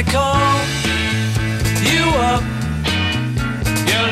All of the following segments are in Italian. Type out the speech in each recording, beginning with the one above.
I call you up, your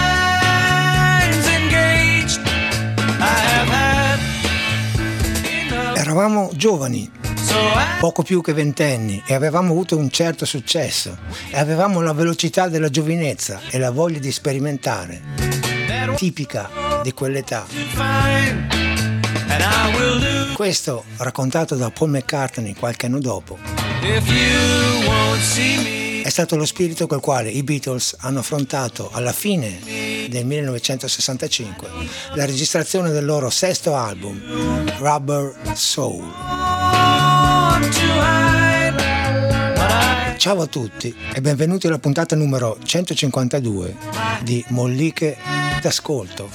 line's engaged. I have had enough. Eravamo giovani, So I poco più che ventenni, e avevamo avuto un certo successo, e avevamo la velocità della giovinezza e la voglia di sperimentare, tipica di quell'età. find, and I will do Questo raccontato da Paul McCartney qualche anno dopo if you won't see me. è stato lo spirito col quale i Beatles hanno affrontato alla fine del 1965 la registrazione del loro sesto album, Rubber Soul. Want to hide, but I Ciao a tutti e benvenuti alla puntata numero 152 di Molliche d'Ascolto.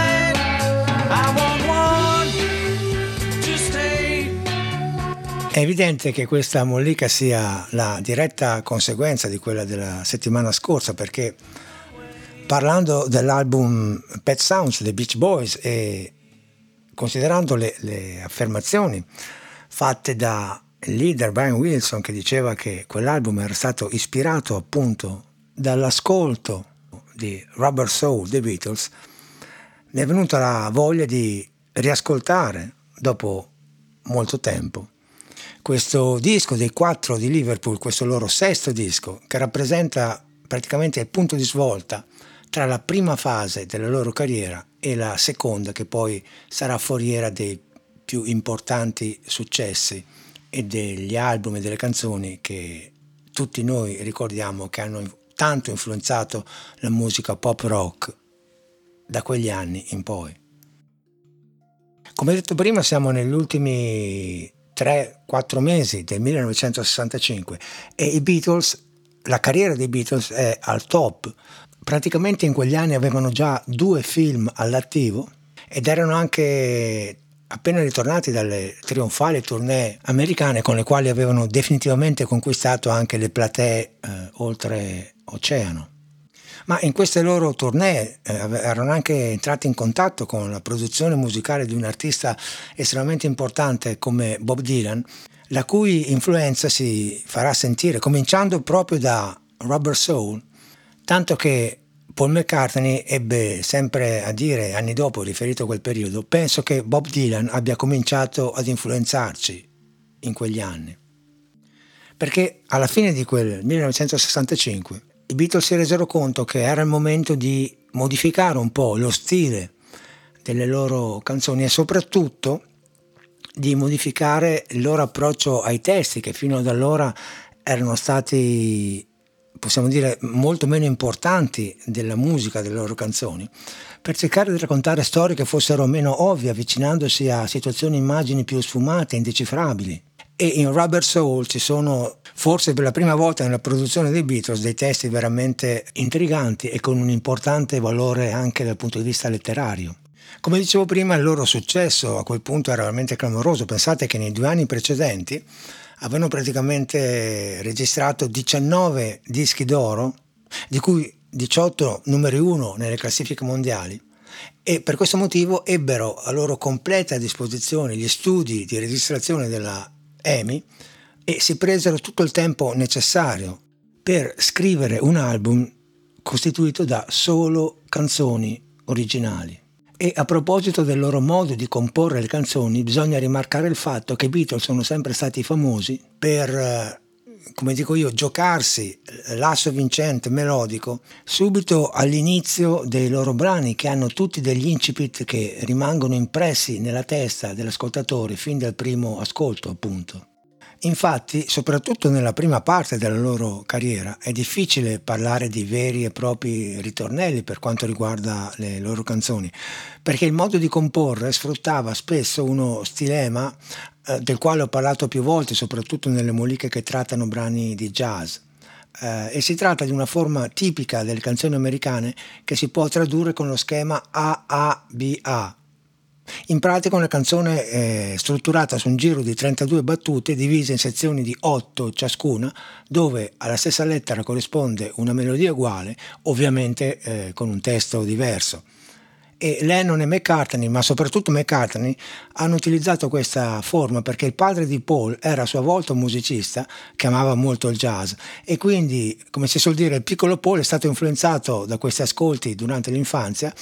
won't want to stay. È evidente che questa mollica sia la diretta conseguenza di quella della settimana scorsa, perché parlando dell'album Pet Sounds dei Beach Boys e considerando le affermazioni fatte da leader Brian Wilson, che diceva che quell'album era stato ispirato appunto dall'ascolto di Rubber Soul dei Beatles, mi è venuta la voglia di riascoltare dopo molto tempo questo disco dei 4 di Liverpool, questo loro sesto disco, che rappresenta praticamente il punto di svolta tra la prima fase della loro carriera e la seconda, che poi sarà foriera dei più importanti successi e degli album e delle canzoni che tutti noi ricordiamo, che hanno tanto influenzato la musica pop rock da quegli anni in poi. Come detto prima, siamo negli ultimi 3-4 mesi del 1965 e i Beatles, la carriera dei Beatles è al top. Praticamente in quegli anni avevano già 2 film all'attivo ed erano anche appena ritornati dalle trionfali tournée americane, con le quali avevano definitivamente conquistato anche le platee oltre oceano. Ma in queste loro tournée erano anche entrati in contatto con la produzione musicale di un artista estremamente importante come Bob Dylan, la cui influenza si farà sentire cominciando proprio da Rubber Soul, tanto che Paul McCartney ebbe sempre a dire, anni dopo, riferito a quel periodo: penso che Bob Dylan abbia cominciato ad influenzarci in quegli anni. Perché alla fine di quel 1965 i Beatles si resero conto che era il momento di modificare un po' lo stile delle loro canzoni e soprattutto di modificare il loro approccio ai testi, che fino ad allora erano stati, possiamo dire, molto meno importanti della musica delle loro canzoni, per cercare di raccontare storie che fossero meno ovvie, avvicinandosi a situazioni e immagini più sfumate, indecifrabili. E in Rubber Soul ci sono, forse per la prima volta nella produzione dei Beatles, dei testi veramente intriganti e con un importante valore anche dal punto di vista letterario. Come dicevo prima, il loro successo a quel punto era veramente clamoroso. Pensate che nei 2 anni precedenti avevano praticamente registrato 19 dischi d'oro, di cui 18 numeri 1 nelle classifiche mondiali, e per questo motivo ebbero a loro completa disposizione gli studi di registrazione della EMI e si presero tutto il tempo necessario per scrivere un album costituito da solo canzoni originali. E a proposito del loro modo di comporre le canzoni, bisogna rimarcare il fatto che i Beatles sono sempre stati famosi per, come dico io, giocarsi l'asso vincente melodico subito all'inizio dei loro brani, che hanno tutti degli incipit che rimangono impressi nella testa dell'ascoltatore fin dal primo ascolto, appunto. Infatti, soprattutto nella prima parte della loro carriera, è difficile parlare di veri e propri ritornelli per quanto riguarda le loro canzoni, perché il modo di comporre sfruttava spesso uno stilema del quale ho parlato più volte, soprattutto nelle molliche che trattano brani di jazz. E si tratta di una forma tipica delle canzoni americane che si può tradurre con lo schema AABA. In pratica una canzone è strutturata su un giro di 32 battute divise in sezioni di 8 ciascuna, dove alla stessa lettera corrisponde una melodia uguale, ovviamente con un testo diverso. E Lennon e McCartney, ma soprattutto McCartney, hanno utilizzato questa forma perché il padre di Paul era a sua volta un musicista che amava molto il jazz, e quindi, come si suol dire, il piccolo Paul è stato influenzato da questi ascolti durante l'infanzia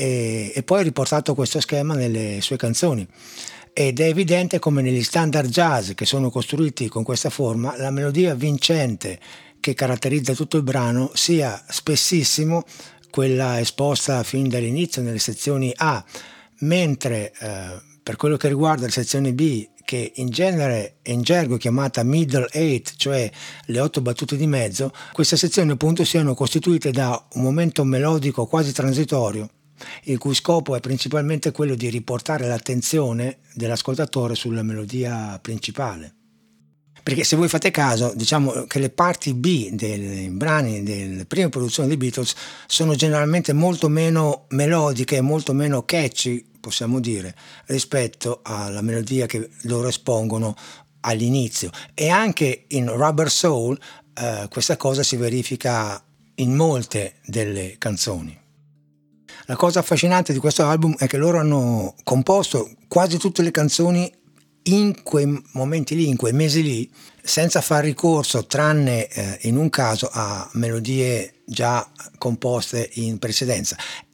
e poi ha riportato questo schema nelle sue canzoni. Ed è evidente come negli standard jazz che sono costruiti con questa forma, la melodia vincente che caratterizza tutto il brano sia spessissimo quella esposta fin dall'inizio nelle sezioni A, mentre per quello che riguarda le sezioni B, che in genere è in gergo chiamata middle eight, cioè le 8 battute di mezzo, queste sezioni appunto siano costituite da un momento melodico quasi transitorio, il cui scopo è principalmente quello di riportare l'attenzione dell'ascoltatore sulla melodia principale. Perché se voi fate caso, diciamo che le parti B dei brani delle prime produzioni dei Beatles sono generalmente molto meno melodiche e molto meno catchy, possiamo dire, rispetto alla melodia che loro espongono all'inizio. E anche in Rubber Soul questa cosa si verifica in molte delle canzoni. La cosa affascinante di questo album è che loro hanno composto quasi tutte le canzoni in quei momenti lì, in quei mesi lì, senza far ricorso, tranne in un caso, a melodie già composte in precedenza.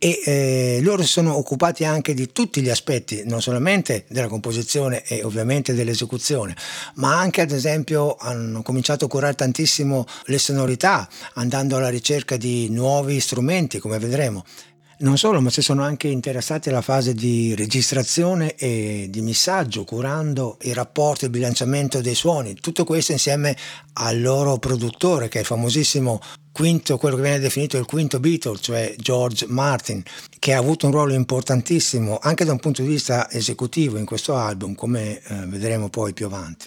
E loro si sono occupati anche di tutti gli aspetti, non solamente della composizione e ovviamente dell'esecuzione, ma anche, ad esempio, hanno cominciato a curare tantissimo le sonorità, andando alla ricerca di nuovi strumenti, come vedremo. Non solo, ma si sono anche interessati alla fase di registrazione e di missaggio, curando i rapporti, il bilanciamento dei suoni, tutto questo insieme al loro produttore, che è il famosissimo quinto, quello che viene definito il quinto Beatle, cioè George Martin, che ha avuto un ruolo importantissimo anche da un punto di vista esecutivo in questo album, come vedremo poi più avanti.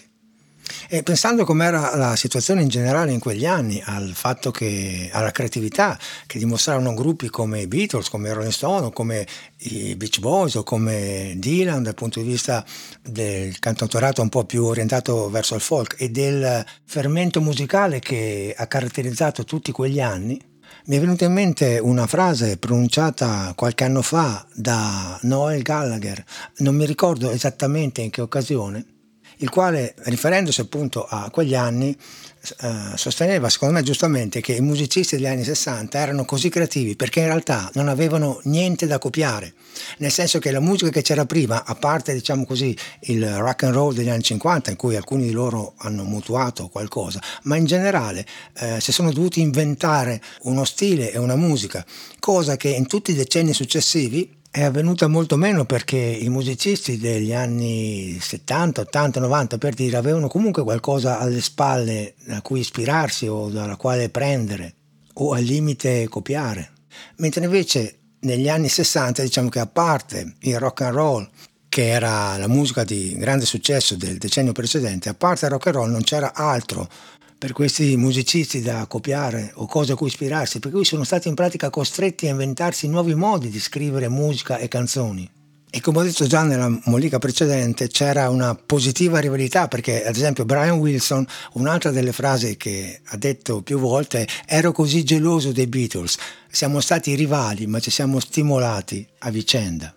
E pensando com'era la situazione in generale in quegli anni, al fatto che alla creatività che dimostravano gruppi come i Beatles, come i Rolling Stone, o come i Beach Boys o come Dylan dal punto di vista del cantautorato un po' più orientato verso il folk e del fermento musicale che ha caratterizzato tutti quegli anni, mi è venuta in mente una frase pronunciata qualche anno fa da Noel Gallagher, non mi ricordo esattamente in che occasione, il quale, riferendosi appunto a quegli anni, sosteneva, secondo me giustamente, che i musicisti degli anni 60 erano così creativi perché in realtà non avevano niente da copiare, nel senso che la musica che c'era prima, a parte, diciamo così, il rock and roll degli anni 50, in cui alcuni di loro hanno mutuato qualcosa, ma in generale si sono dovuti inventare uno stile e una musica, cosa che in tutti i decenni successivi è avvenuta molto meno, perché i musicisti degli anni 70, 80, 90, per dire, avevano comunque qualcosa alle spalle da cui ispirarsi o dalla quale prendere o al limite copiare. Mentre invece negli anni 60, diciamo che a parte il rock and roll, che era la musica di grande successo del decennio precedente, a parte il rock and roll non c'era altro per questi musicisti da copiare o cose a cui ispirarsi, per cui sono stati in pratica costretti a inventarsi nuovi modi di scrivere musica e canzoni. E come ho detto già nella mollica precedente, c'era una positiva rivalità, perché ad esempio Brian Wilson, un'altra delle frasi che ha detto più volte, ero così geloso dei Beatles, siamo stati rivali ma ci siamo stimolati a vicenda.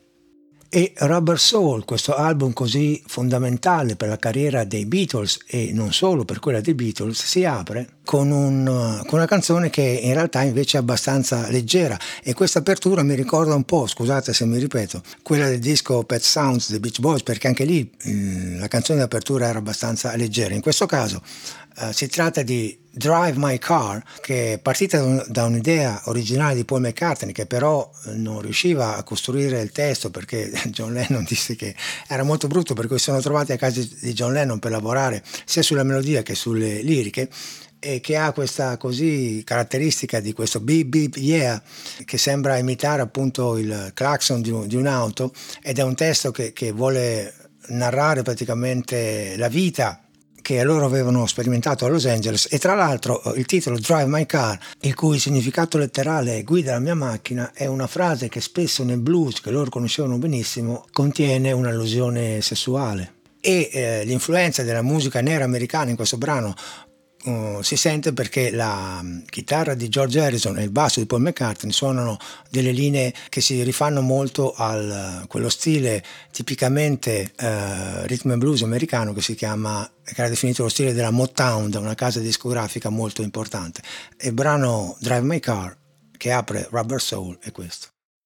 E Rubber Soul, questo album così fondamentale per la carriera dei Beatles e non solo per quella dei Beatles, si apre con una canzone che in realtà invece è abbastanza leggera, e questa apertura mi ricorda un po', scusate se mi ripeto, quella del disco Pet Sounds dei Beach Boys, perché anche lì la canzone d'apertura era abbastanza leggera. In questo caso si tratta di Drive My Car, che è partita da un'idea originale di Paul McCartney, che però non riusciva a costruire il testo perché John Lennon disse che era molto brutto, per cui si sono trovati a casa di John Lennon per lavorare sia sulla melodia che sulle liriche, e che ha questa così caratteristica di questo beep beep yeah, che sembra imitare appunto il clacson di un'auto, ed è un testo che vuole narrare praticamente la vita che loro avevano sperimentato a Los Angeles. E tra l'altro il titolo Drive My Car, il cui significato letterale è guida la mia macchina, è una frase che spesso nel blues, che loro conoscevano benissimo, contiene un'allusione sessuale. E l'influenza della musica nera americana in questo brano, si sente perché la chitarra di George Harrison e il basso di Paul McCartney suonano delle linee che si rifanno molto a quello stile tipicamente rhythm and blues americano che era definito lo stile della Motown da una casa discografica molto importante. E il brano Drive My Car che apre Rubber Soul è questo.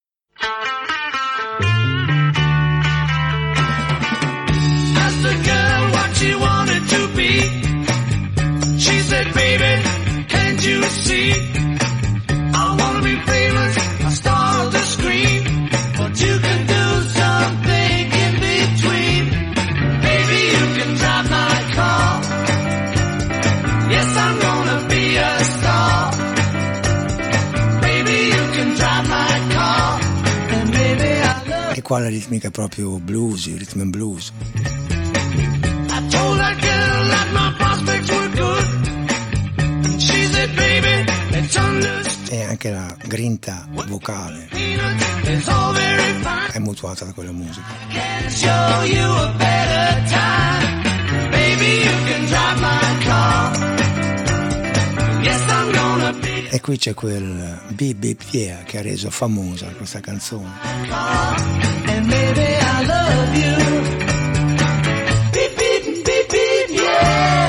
Asked the girl what she wanted to be. She said, baby, can't you see? I wanna be famous, a star of the screen. But you can do something in between. Baby, you can drive my car. Yes, I'm gonna be a star. Baby, you can drive my car. And baby, I love. E qua la ritmica è proprio bluesy, rhythm and blues. I told that girl that my prospects were good. She said, baby, it's understood. E anche la grinta vocale It's all very fine. è mutuata da quella musica. I can show you a better time. Baby, you can drive my car. Yes, I'm gonna be E qui c'è quel Beep Beep Yeah che ha reso famosa questa canzone. a car. And baby, I love you. Beep, beep, beep, beep, yeah.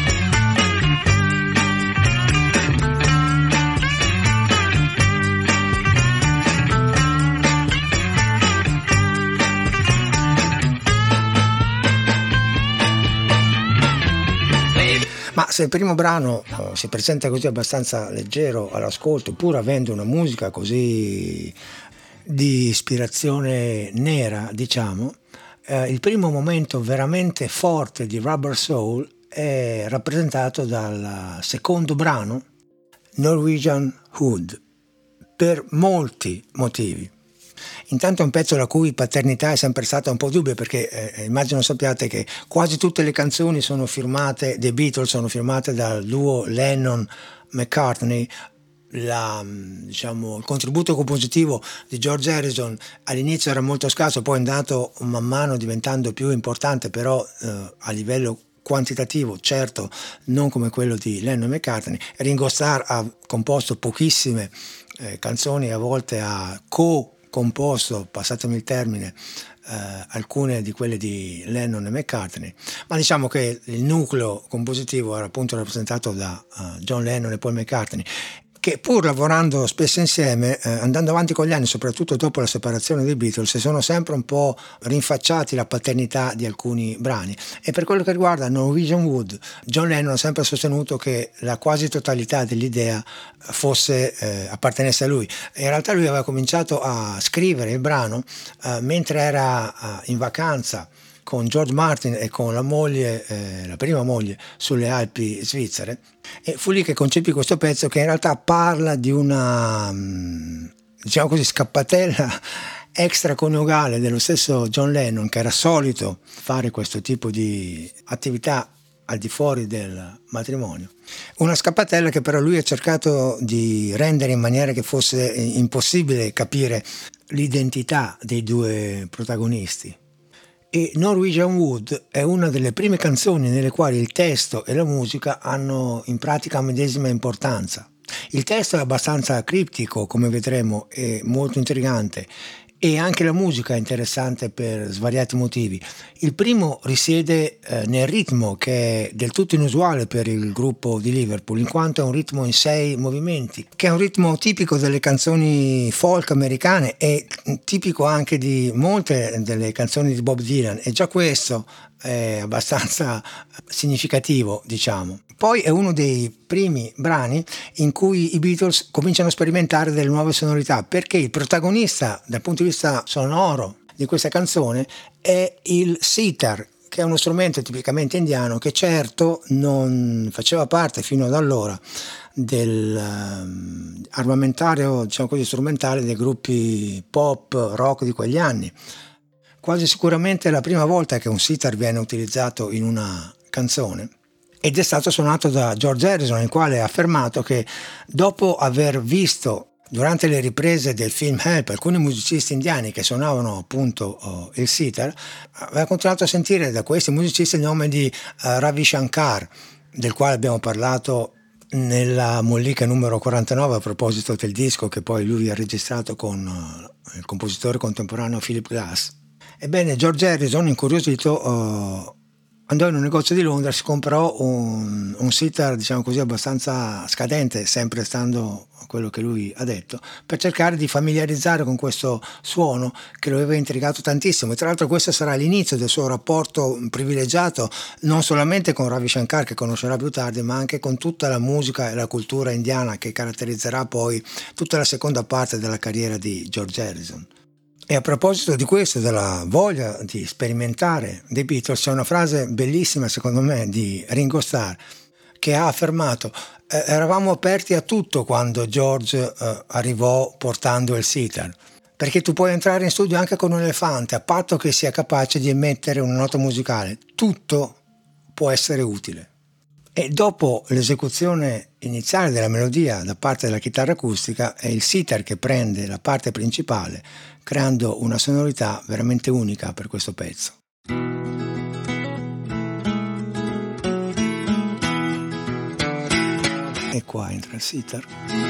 Ma se il primo brano si presenta così abbastanza leggero all'ascolto, pur avendo una musica così di ispirazione nera, diciamo, il primo momento veramente forte di Rubber Soul è rappresentato dal secondo brano, Norwegian Wood, per molti motivi. Intanto è un pezzo la cui paternità è sempre stata un po' dubbia, perché immagino sappiate che quasi tutte le canzoni sono firmate, dei Beatles sono firmate dal duo Lennon-McCartney. Il contributo compositivo di George Harrison all'inizio era molto scarso, poi è andato man mano diventando più importante, però a livello quantitativo certo non come quello di Lennon e McCartney. Ringo Starr ha composto pochissime canzoni, a volte ha composto, passatemi il termine, alcune di quelle di Lennon e McCartney, ma diciamo che il nucleo compositivo era appunto rappresentato da John Lennon e Paul McCartney, che pur lavorando spesso insieme, andando avanti con gli anni, soprattutto dopo la separazione dei Beatles, si sono sempre un po' rinfacciati la paternità di alcuni brani. E per quello che riguarda Norwegian Wood, John Lennon ha sempre sostenuto che la quasi totalità dell'idea appartenesse a lui. In realtà lui aveva cominciato a scrivere il brano mentre era in vacanza con George Martin e con la moglie, la prima moglie, sulle Alpi svizzere, e fu lì che concepì questo pezzo, che in realtà parla di una, diciamo così, scappatella extraconiugale dello stesso John Lennon, che era solito fare questo tipo di attività al di fuori del matrimonio. Una scappatella che però lui ha cercato di rendere in maniera che fosse impossibile capire l'identità dei due protagonisti. E Norwegian Wood è una delle prime canzoni nelle quali il testo e la musica hanno in pratica medesima importanza. Il testo è abbastanza criptico, come vedremo, e molto intrigante, e anche la musica è interessante per svariati motivi. Il primo risiede nel ritmo, che è del tutto inusuale per il gruppo di Liverpool, in quanto è un ritmo in 6 movimenti, che è un ritmo tipico delle canzoni folk americane e tipico anche di molte delle canzoni di Bob Dylan, e già questo è abbastanza significativo, diciamo. Poi è uno dei primi brani in cui i Beatles cominciano a sperimentare delle nuove sonorità, perché il protagonista dal punto di vista sonoro di questa canzone è il sitar, che è uno strumento tipicamente indiano che certo non faceva parte fino ad allora del armamentario, diciamo così, strumentale dei gruppi pop, rock di quegli anni. Quasi sicuramente è la prima volta che un sitar viene utilizzato in una canzone, ed è stato suonato da George Harrison, il quale ha affermato che dopo aver visto durante le riprese del film Help alcuni musicisti indiani che suonavano appunto il sitar, aveva continuato a sentire da questi musicisti il nome di Ravi Shankar, del quale abbiamo parlato nella mollica numero 49 a proposito del disco che poi lui ha registrato con il compositore contemporaneo Philip Glass. Ebbene, George Harrison, incuriosito, andò in un negozio di Londra, si comprò un sitar, diciamo così, abbastanza scadente, sempre stando a quello che lui ha detto, per cercare di familiarizzare con questo suono che lo aveva intrigato tantissimo. E tra l'altro questo sarà l'inizio del suo rapporto privilegiato non solamente con Ravi Shankar, che conoscerà più tardi, ma anche con tutta la musica e la cultura indiana che caratterizzerà poi tutta la seconda parte della carriera di George Harrison. E a proposito di questo, della voglia di sperimentare dei Beatles, c'è una frase bellissima secondo me di Ringo Starr che ha affermato: eravamo aperti a tutto quando George arrivò portando il sitar, perché tu puoi entrare in studio anche con un elefante, a patto che sia capace di emettere una nota musicale, tutto può essere utile. E dopo l'esecuzione iniziale della melodia da parte della chitarra acustica è il sitar che prende la parte principale, creando una sonorità veramente unica per questo pezzo. E qua entra il sitar.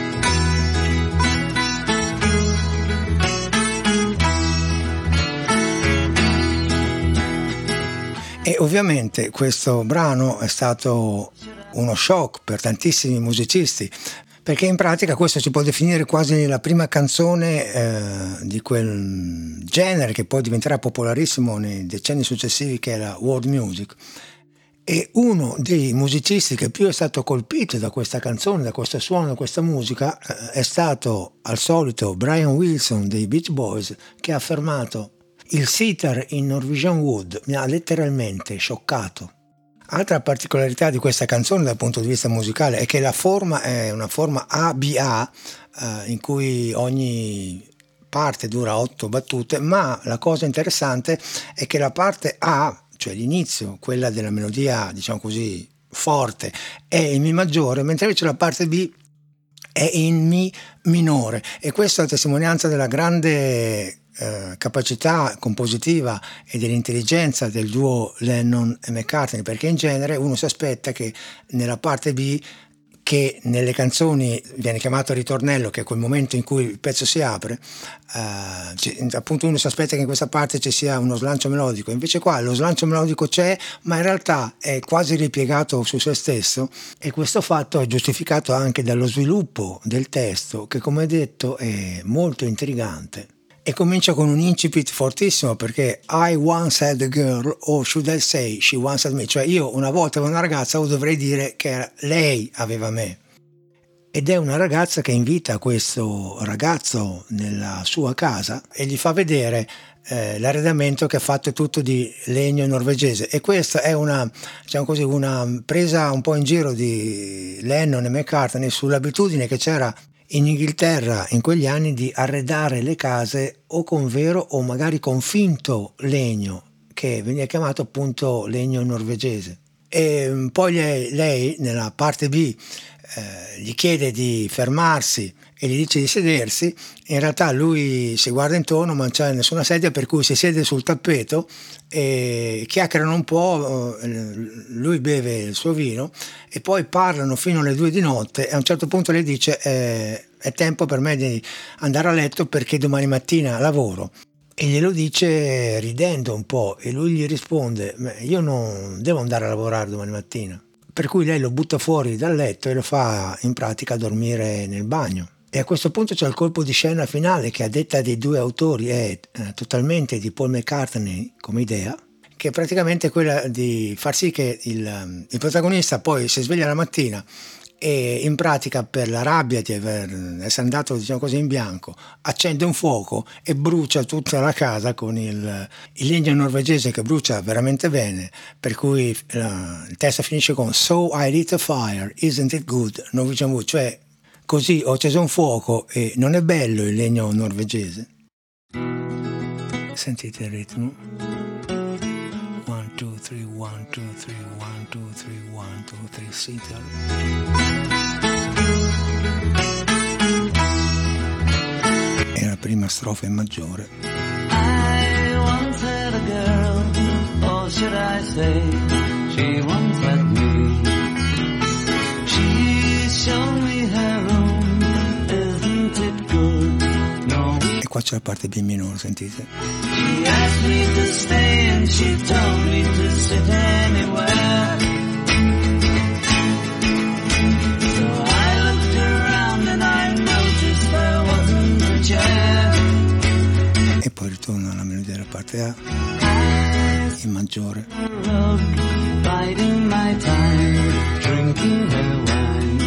E ovviamente questo brano è stato uno shock per tantissimi musicisti, perché in pratica questo si può definire quasi la prima canzone di quel genere che poi diventerà popolarissimo nei decenni successivi, che è la world music. E uno dei musicisti che più è stato colpito da questa canzone, da questo suono, da questa musica, è stato al solito Brian Wilson dei Beach Boys, che ha affermato: il sitar in Norwegian Wood mi ha letteralmente scioccato. Altra particolarità di questa canzone dal punto di vista musicale è che la forma è una forma ABA, in cui ogni parte dura 8 battute, ma la cosa interessante è che la parte A, cioè l'inizio, quella della melodia, diciamo così, forte, è in Mi maggiore, mentre invece la parte B è in Mi minore, e questa è la testimonianza della grande capacità compositiva e dell'intelligenza del duo Lennon e McCartney, perché in genere uno si aspetta che nella parte B, che nelle canzoni viene chiamato ritornello, che è quel momento in cui il pezzo si apre, appunto uno si aspetta che in questa parte ci sia uno slancio melodico, invece qua lo slancio melodico c'è, ma in realtà è quasi ripiegato su se stesso, e questo fatto è giustificato anche dallo sviluppo del testo, che come detto è molto intrigante. E comincia con un incipit fortissimo, perché I once had a girl, or should I say she once had me, cioè io una volta avevo una ragazza, o dovrei dire che lei aveva me. Ed è una ragazza che invita questo ragazzo nella sua casa e gli fa vedere l'arredamento che ha fatto tutto di legno norvegese, e questa è una, diciamo così, una presa un po' in giro di Lennon e McCartney sull'abitudine che c'era in Inghilterra in quegli anni di arredare le case o con vero o magari con finto legno, che veniva chiamato appunto legno norvegese. E poi lei nella parte B gli chiede di fermarsi e gli dice di sedersi. In realtà lui si guarda intorno, ma non c'è nessuna sedia, per cui si siede sul tappeto e chiacchierano un po', lui beve il suo vino e poi parlano fino alle 2 di notte, e a un certo punto lei dice è tempo per me di andare a letto perché domani mattina lavoro, e glielo dice ridendo un po', e lui gli risponde: io non devo andare a lavorare domani mattina. Per cui lei lo butta fuori dal letto e lo fa in pratica dormire nel bagno. E a questo punto c'è il colpo di scena finale, che a detta dei due autori è totalmente di Paul McCartney come idea, che è praticamente quella di far sì che il protagonista poi si sveglia la mattina e in pratica, per la rabbia di essere andato, diciamo così, in bianco, accende un fuoco e brucia tutta la casa con il legno norvegese, che brucia veramente bene, per cui il testo finisce con "So I lit a fire, isn't it good, Norwegian wood", cioè così ho acceso un fuoco e non è bello il legno norvegese. Sentite il ritmo. 1, 2, 3, 1, 2, 3, 1, 2, 3, 1, 2, 3, sitar. E la prima strofa in maggiore. I once had a girl, or should I say, she once had me. faccio la parte B minore, sentite. She asked me to stay and she told me to sit anywhere. So I looked around and I noticed there wasn't a chair. E poi ritorno alla melodia della parte A in maggiore. Biding my time, drinking her wine.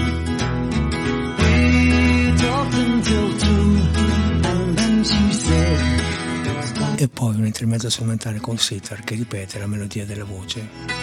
We talked until 2 and then she said. E poi un intermezzo strumentale con sitar che ripete la melodia della voce.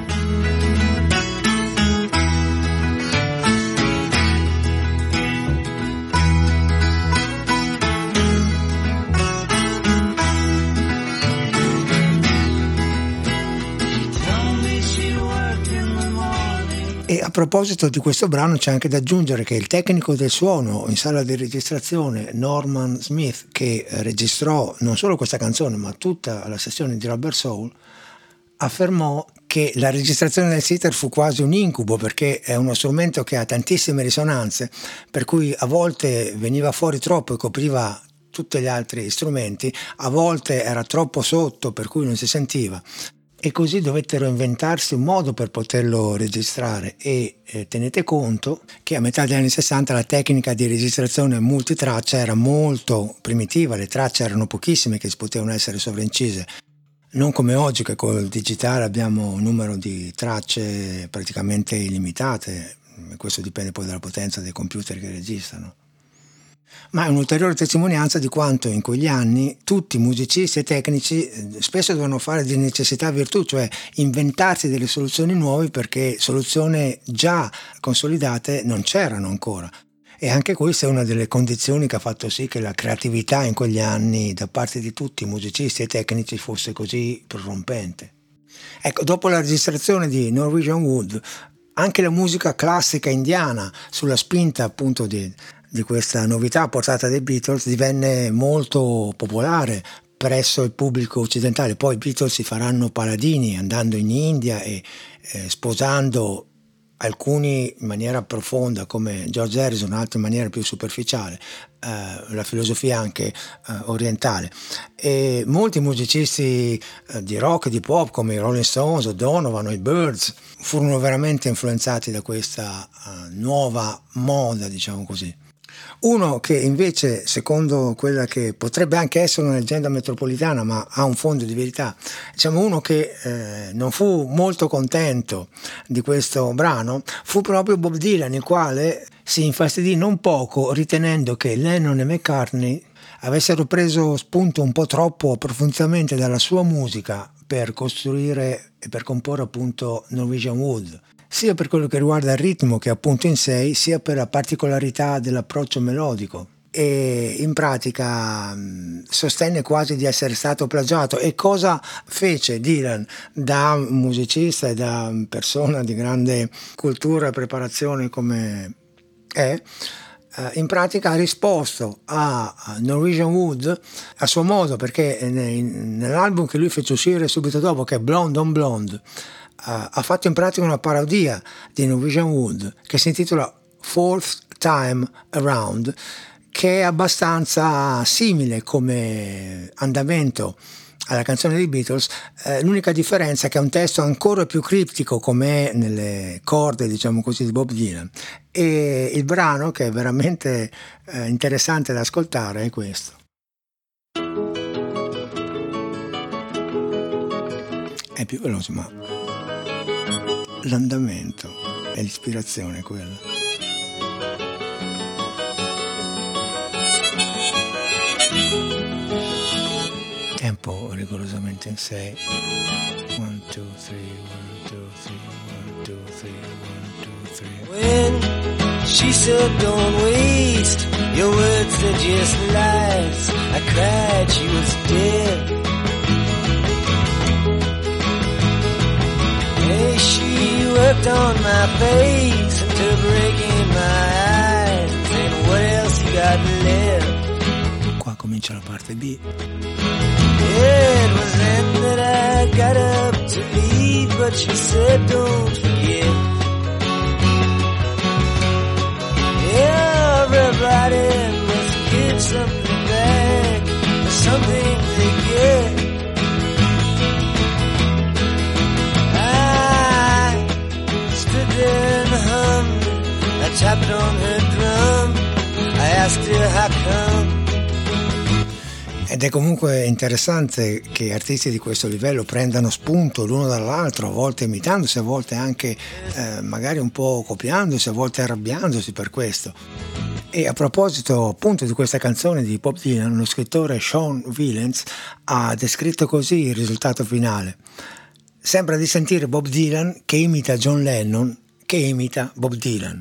E a proposito di questo brano c'è anche da aggiungere che il tecnico del suono in sala di registrazione, Norman Smith, che registrò non solo questa canzone ma tutta la sessione di Rubber Soul, affermò che la registrazione del sitar fu quasi un incubo, perché è uno strumento che ha tantissime risonanze, per cui a volte veniva fuori troppo e copriva tutti gli altri strumenti, a volte era troppo sotto per cui non si sentiva. E così dovettero inventarsi un modo per poterlo registrare e tenete conto che a metà degli anni 60 la tecnica di registrazione multitraccia era molto primitiva, le tracce erano pochissime che potevano essere sovraincise, non come oggi che col digitale abbiamo un numero di tracce praticamente illimitate, questo dipende poi dalla potenza dei computer che registrano. Ma è un'ulteriore testimonianza di quanto in quegli anni tutti i musicisti e tecnici spesso dovevano fare di necessità virtù, cioè inventarsi delle soluzioni nuove, perché soluzioni già consolidate non c'erano ancora. E anche questa è una delle condizioni che ha fatto sì che la creatività in quegli anni da parte di tutti i musicisti e tecnici fosse così prorompente. Ecco, dopo la registrazione di Norwegian Wood, anche la musica classica indiana, sulla spinta appunto di questa novità portata dai Beatles, divenne molto popolare presso il pubblico occidentale. Poi i Beatles si faranno paladini andando in India e sposando alcuni in maniera profonda come George Harrison, altri in maniera più superficiale la filosofia anche orientale, e molti musicisti di rock e di pop come i Rolling Stones, o Donovan o i Byrds furono veramente influenzati da questa nuova moda, diciamo così. Uno che invece, secondo quella che potrebbe anche essere una leggenda metropolitana ma ha un fondo di verità, diciamo uno che non fu molto contento di questo brano, fu proprio Bob Dylan, il quale si infastidì non poco ritenendo che Lennon e McCartney avessero preso spunto un po' troppo approfonditamente dalla sua musica per costruire e per comporre appunto Norwegian Wood, sia per quello che riguarda il ritmo che appunto in sé, sia per la particolarità dell'approccio melodico. E in pratica sostenne quasi di essere stato plagiato. E cosa fece Dylan, da musicista e da persona di grande cultura e preparazione come è? In pratica ha risposto a Norwegian Wood a suo modo, perché nell'album che lui fece uscire subito dopo, che è Blonde on Blonde, ha fatto in pratica una parodia di Norwegian Wood che si intitola Fourth Time Around, che è abbastanza simile come andamento alla canzone dei Beatles. L'unica differenza è che è un testo ancora più criptico, come nelle corde, diciamo così, di Bob Dylan, e il brano, che è veramente interessante da ascoltare, è questo. È più veloce, ma l'andamento e l'ispirazione è quella. Tempo rigorosamente in 6. 1, 2, 3, 1, 2, 3, 1, 2, 3, 1, 2, 3. When she said don't waste your words, they're just lies, I cried she was dead. Hey, she worked on my face until breaking my eyes, and what else you got left? Qua comincia la parte B. It was then that I got up to leave, but she said don't forget. Everybody must give something back tapped on her drum. I asked her how come. Ed è comunque interessante che artisti di questo livello prendano spunto l'uno dall'altro, a volte imitandosi, a volte anche magari un po' copiandosi, a volte arrabbiandosi per questo. E a proposito appunto di questa canzone di Bob Dylan, lo scrittore Sean Wilentz ha descritto così il risultato finale. Sembra di sentire Bob Dylan che imita John Lennon che imita Bob Dylan.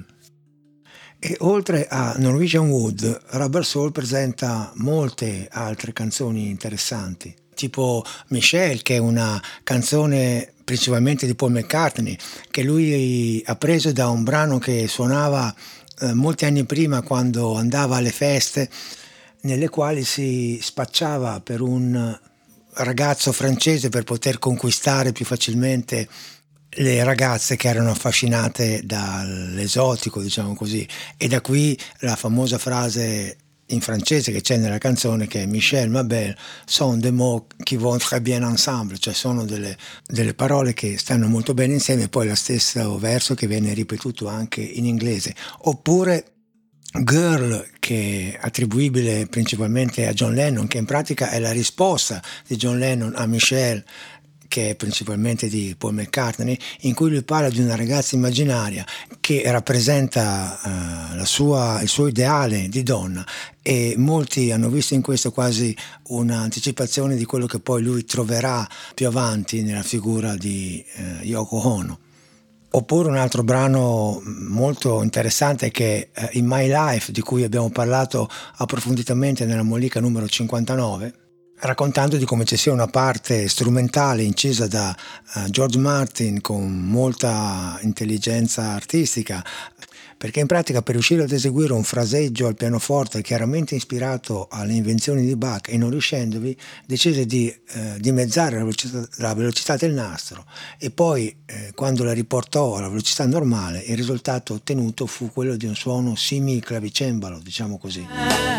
E oltre a Norwegian Wood, Rubber Soul presenta molte altre canzoni interessanti, tipo Michelle, che è una canzone principalmente di Paul McCartney, che lui ha preso da un brano che suonava molti anni prima quando andava alle feste, nelle quali si spacciava per un ragazzo francese per poter conquistare più facilmente le ragazze che erano affascinate dall'esotico, diciamo così, e da qui la famosa frase in francese che c'è nella canzone, che è Michel, ma belle, sont des mots qui vont très bien ensemble, cioè sono delle parole che stanno molto bene insieme, e poi lo stesso verso che viene ripetuto anche in inglese. Oppure Girl, che è attribuibile principalmente a John Lennon, che in pratica è la risposta di John Lennon a Michelle, che è principalmente di Paul McCartney, in cui lui parla di una ragazza immaginaria che rappresenta il suo ideale di donna, e molti hanno visto in questo quasi un'anticipazione di quello che poi lui troverà più avanti nella figura di Yoko Ono. Oppure un altro brano molto interessante che è In My Life, di cui abbiamo parlato approfonditamente nella mollica numero 59, raccontando di come ci sia una parte strumentale incisa da George Martin con molta intelligenza artistica, perché in pratica per riuscire ad eseguire un fraseggio al pianoforte chiaramente ispirato alle invenzioni di Bach, e non riuscendovi decise di dimezzare la velocità del nastro, e poi quando la riportò alla velocità normale il risultato ottenuto fu quello di un suono simil-clavicembalo, diciamo così.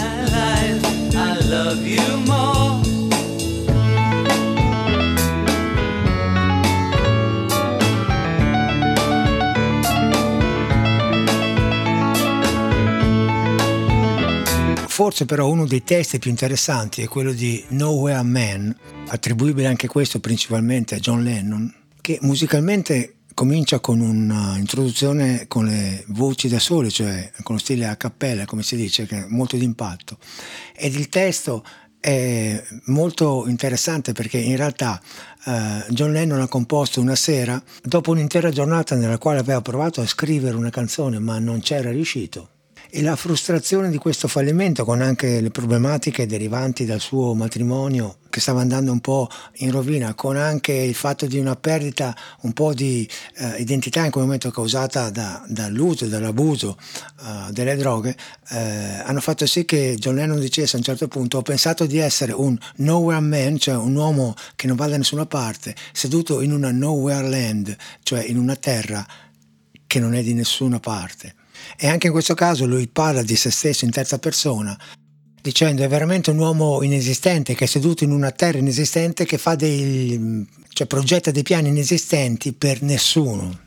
I love you more. Forse però uno dei testi più interessanti è quello di Nowhere Man, attribuibile anche questo principalmente a John Lennon, che musicalmente comincia con un'introduzione con le voci da sole, cioè con lo stile a cappella, come si dice, che è molto d'impatto. Ed il testo è molto interessante perché in realtà John Lennon ha composto una sera, dopo un'intera giornata nella quale aveva provato a scrivere una canzone ma non c'era riuscito. E la frustrazione di questo fallimento, con anche le problematiche derivanti dal suo matrimonio che stava andando un po' in rovina, con anche il fatto di una perdita un po' di identità in quel momento causata dall'uso e dall'abuso delle droghe, hanno fatto sì che John Lennon dicesse a un certo punto: ho pensato di essere un nowhere man, cioè un uomo che non va da nessuna parte, seduto in una nowhere land, cioè in una terra che non è di nessuna parte. E anche in questo caso lui parla di se stesso in terza persona, dicendo è veramente un uomo inesistente che è seduto in una terra inesistente, che fa progetta dei piani inesistenti per nessuno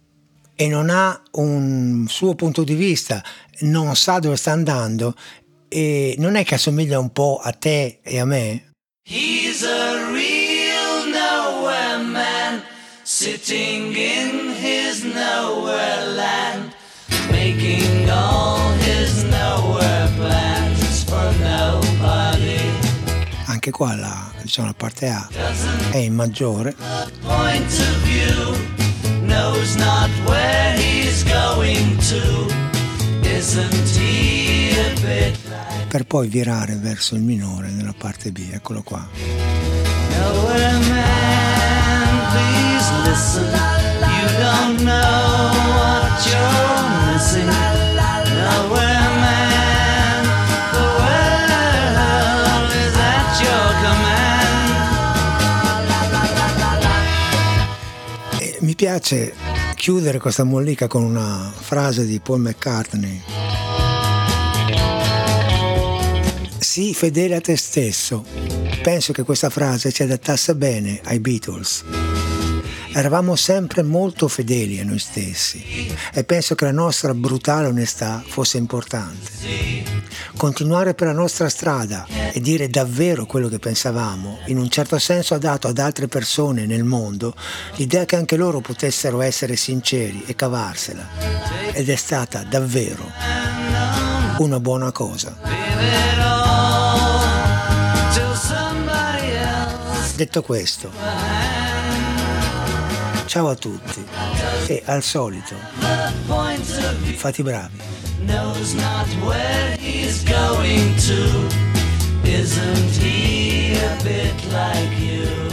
e non ha un suo punto di vista, non sa dove sta andando, e non è che assomiglia un po' a te e a me? He's a real nowhere man, sitting in his nowhere land, making all his nowhere plans for nobody. Anche qua la parte A è in maggiore, Point of view, knows not where he's going to. Isn't he a bit like, per poi virare verso il minore nella parte B. Eccolo qua. nowhere man, please listen. You don't know what you're missing. Nowhere man, the world is at your command. E mi piace chiudere questa mollica con una frase di Paul McCartney: sii fedele a te stesso. Penso che questa frase si adattasse bene ai Beatles. Eravamo sempre molto fedeli a noi stessi e penso che la nostra brutale onestà fosse importante. Continuare per la nostra strada e dire davvero quello che pensavamo, in un certo senso ha dato ad altre persone nel mondo l'idea che anche loro potessero essere sinceri e cavarsela. Ed è stata davvero una buona cosa. Detto questo, ciao a tutti e al solito fate i bravi. Knows not where he's going to. Isn't he a bit like you?